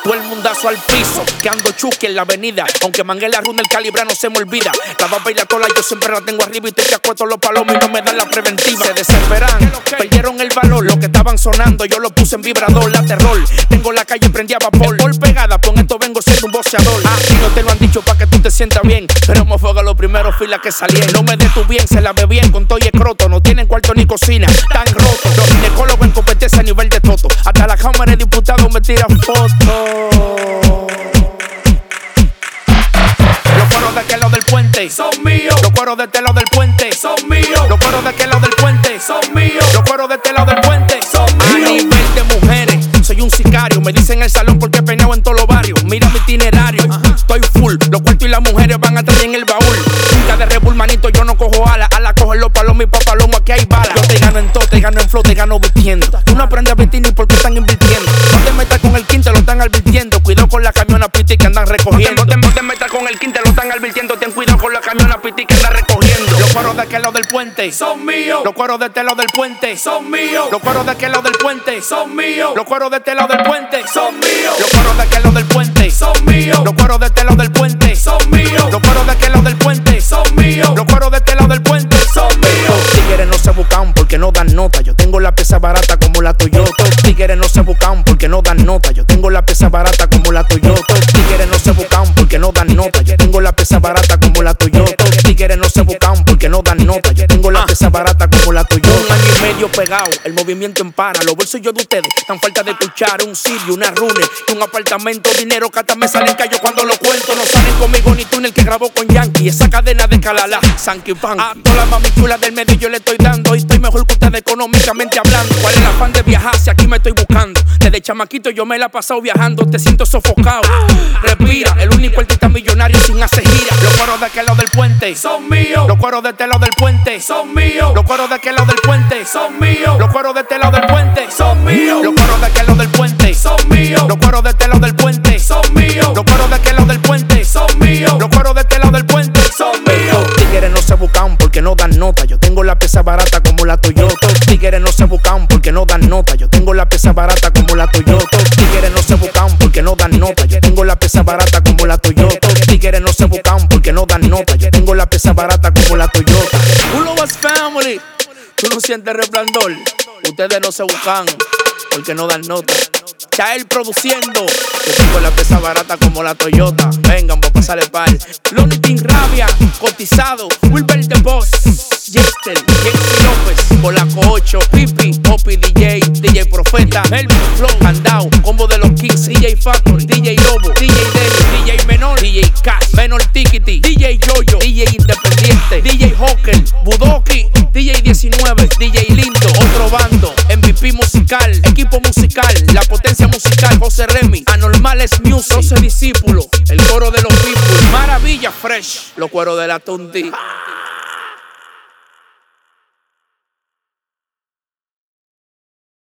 Todo el mundazo al piso, que ando chuki en la avenida. Aunque mangué la runa, el calibra no se me olvida. La baba y la tola yo siempre la tengo arriba. Y te acuesto los palomos y no me dan la preventiva. Se desesperan, perdieron el valor. Lo que estaban sonando yo lo puse en vibrador. La terror, tengo la calle prendida a vapor. Por pegada, con esto vengo siendo un boxeador. Aquí no te lo han dicho pa' que tú te sientas bien. Pero me fuego los primeros filas que salían. No me des tu bien, se la ve bien con todo y escroto. No tienen cuarto ni cocina, tan roto. Los ginecólogos en competencia a nivel de toto. Hasta la Cámara de Diputados me tira fotos. Los cueros de aquel lado del puente son míos. Los cueros de este lado del puente son míos. Los cueros de aquel lado del puente son míos. Los cueros de este lado del puente son míos. A nivel de mujeres, soy un sicario. Me dicen el salón porque he peinado en todos los barrios. Mira mi itinerario, estoy full. Los cuartos y las mujeres van a traer en el baúl. Nunca de Red Bull, manito, yo no cojo alas. Ala cogen los palomos y pa' palomo, aquí hay balas. Yo te gano en todo, te gano en flow, te gano vistiendo. Tú no aprendes a vestir ni porque están invirtiendo. No te metas con el quinte, lo están advirtiendo. Cuidado con la camiona piti que andan recogiendo. No te metas con el quinte, lo están advirtiendo. Ten cuidado con la camiona piti que andan recogiendo. Los cueros de aquel lado del puente son míos. Los cueros de este lado del puente son míos. Los cueros de aquel lado del puente son míos. Los cueros de este lado del puente son míos. Los cueros de aquel lado del puente son míos. Los cueros de este lado del puente son míos. Los cueros de aquel lado del puente son míos. Los cueros de este lado del puente son míos. Los tigres no se buscan porque no dan nota. Yo tengo la pieza barata como la Toyota. Los tigres no se buscan porque no dan nota. Yo tengo la pieza barata como la Toyota. Los tigres no se buscan porque no dan nota. Yo tengo la pieza barata como la Toyota. Los tigres no se buscan porque no dan nota. Yo tengo la pieza barata como la Toyota. Un año y medio pegado, el movimiento empana. Los bolsillos de ustedes tan falta de escuchar. Un Sirio, una Rune, un apartamento, dinero que hasta me salen callo cuando lo cuento. No salen conmigo ni túnel que grabó con Yankee. Esa cadena de Calala, Sanky Panky. A todas las mami chulas del medio yo le estoy dando. Y estoy mejor que ustedes económicamente hablando. ¿Cuál es el afán de viajar si aquí me estoy buscando? Desde chamaquito yo me la he pasado viajando. Te siento sofocado, respira. El único artista millonario sin hacer gira. Los cueros de aquel lado del puente son míos. Los cueros de este lado del puente son míos. Los cueros de aquel lado del puente son míos. Los cueros de este lado del puente son míos. Los cueros de aquel lado del puente son míos. Los cueros de este lado del puente son míos. Los cueros de aquel lado del puente son míos. Los cueros de este lado del puente son míos. Los tigres no se buscan porque no dan nota. Yo tengo la pieza barata como la Toyota. Los tigres no se buscan porque no dan nota. Yo tengo la pieza barata como la Toyota. Los tigres no se buscan porque no dan nota. Yo tengo la pieza barata como la Toyota. Los tigres no se buscan porque no dan nota. Yo tengo la pieza barata como la Toyota. Ulovas Family, tú no sientes resplandor. Ustedes no se buscan porque no dan nota. Chael produciendo, yo tengo la pieza barata como la Toyota. Vengan, vamos a pasarle par. Lonnie King Rabia, cotizado. Wilber The Boss, Jester, Jensi López, Polaco 8, Pipi, Poppy DJ, DJ Profeta, Melvin Flow, Candao, Combo de los Kings, DJ Factory, DJ Lobo, DJ Deli, DJ Menor, DJ Cash, Menor Tikiti, DJ Yoyo, DJ Independiente, DJ Hocker, Budoki, DJ 19, DJ Lindo, otro bando, MVP musical, equipo musical, la potencia musical, José Remy, Anormales Music, 12 discípulos, el coro de los people, Maravilla Fresh, los cueros de la Tundi.